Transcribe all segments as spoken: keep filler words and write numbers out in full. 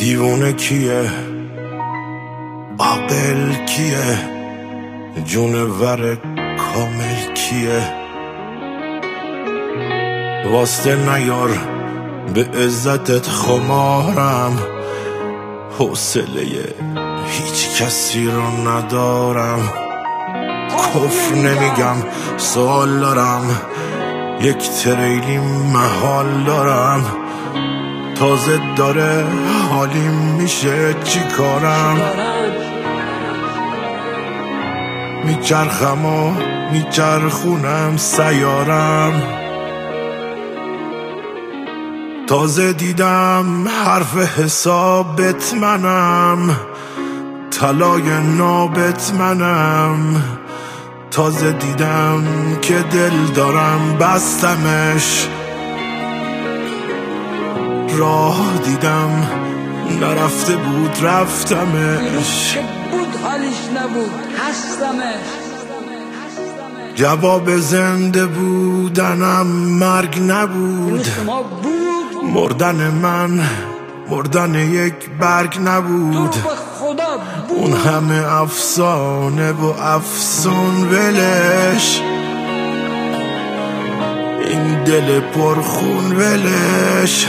دیوونه کیه، عاقل کیه، جونور کامل کیه؟ واسطه نیار به عزتت خمارم، حوصله هیچ کسی رو ندارم. کفر نمیگم سوال دارم، یک تریلی محال دارم. تازه داره حالیم میشه چی کارم؟ میچرخم و میچرخونم سیارم. تازه دیدم حرف حسابت منم، طلای نابت منم. تازه دیدم که دل دارم بستمش، راه دیدم نرفته بود رفتمش. بود حالیش نبود هستمش. جواب زنده بودنم مرگ نبود، مردن من مردن یک برگ نبود. اون همه افسانه و افسون ولش، این دل پرخون ولش.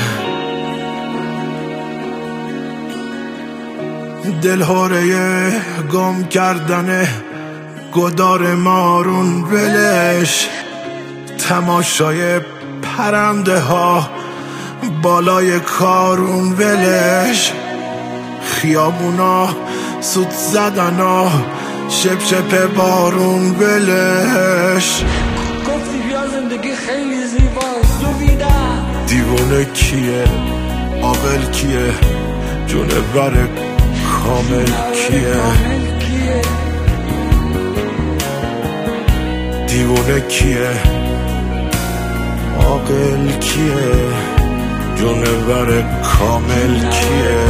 دلهاره گم کردن گدار مارون ولش، تماشای پرنده ها بالای کارون ولش. خیابونا سوت زدنا شپ شپ بارون ولش. گفتی بیا زندگی خیلی زیباست دویدم. دیوونه کیه، عاقل کیه، جونور کامل کیه؟ دیوونه کیه، عاقل کیه، جونور کامل کیه؟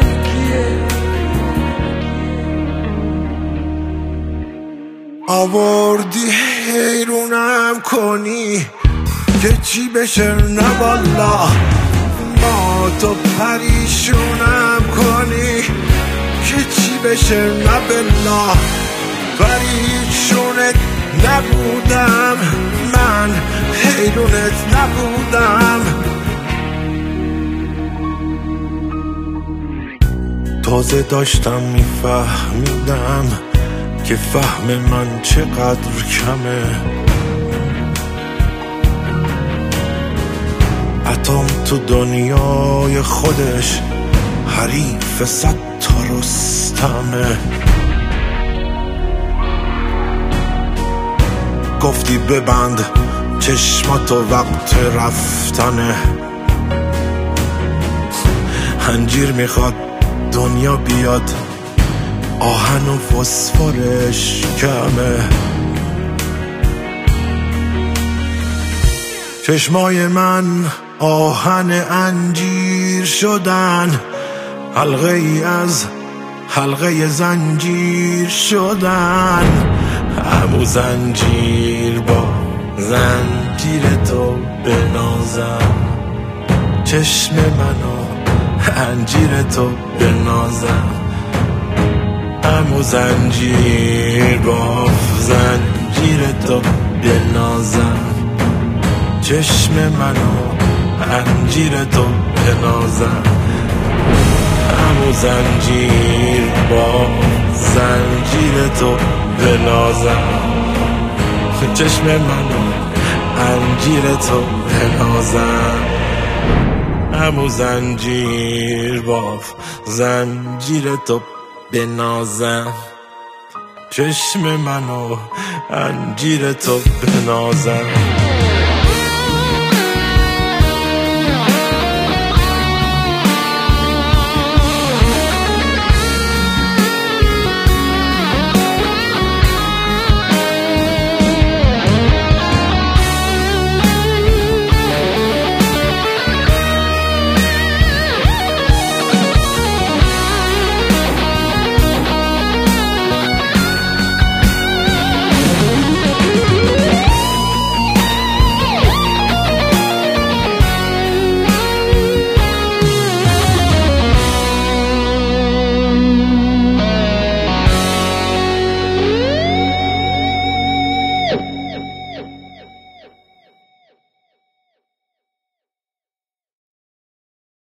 آوردی حیرونم کنی که چی بشه، نه والا ما تو پریشونم کنی که چی بشه، نه بلا پریشونت نبودم من، حیرونت نبودم. تازه داشتم میفهمیدم که فهم من چقدر کمه. اتم تو دنیای خودش حریف صد تا رستمه. گفتی ببند چشماتو وقت رفتنه، انجیر میخواد دنیا بیاد، آهن و فسفرش کمه. چشمای من آهن انجیر شدن، حلقه ای از حلقه زنجیر شدن. همو زنجیر با زنجیر تو بنازم، چشم منو انجیر تو بنازم. همو زنجیر با زنجیر تو بنازم، چشم منو انجیر تو بنازم. همو زنجیر با زنجیر تو بنازم، چشم منو انجیر تو بنازم. همو زنجیر با زنجیر تو بنازم، چشم منو انجیر تو بنازم.